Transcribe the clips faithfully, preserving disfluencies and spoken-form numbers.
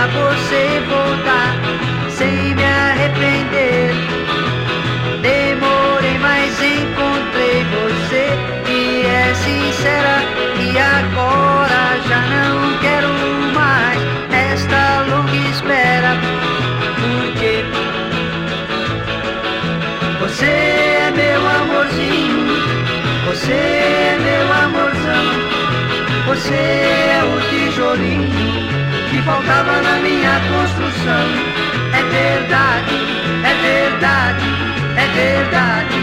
pra você voltar sem me arrepender. Demorei, mas encontrei você que é sincera, e agora já não quero mais esta longa espera, porque você é meu amorzinho, você é meu amorzão, você é o tijolinho que faltava na minha construção. É verdade, é verdade, é verdade.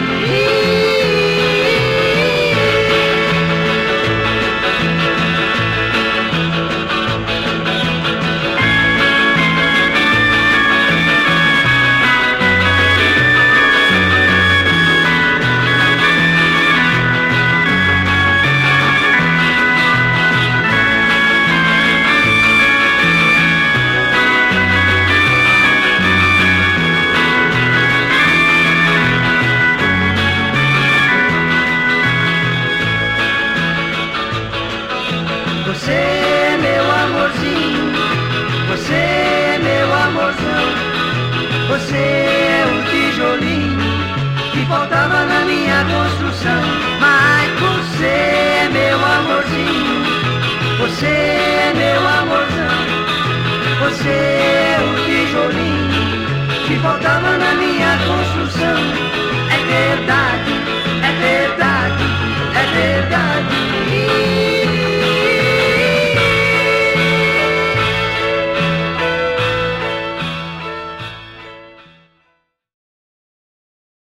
Você é meu amorzinho, você é meu amorzão, você é o tijolinho que faltava na minha construção. Mas você é meu amorzinho, você é meu amorzão, você é o tijolinho que faltava na minha construção. É verdade, é verdade, é verdade.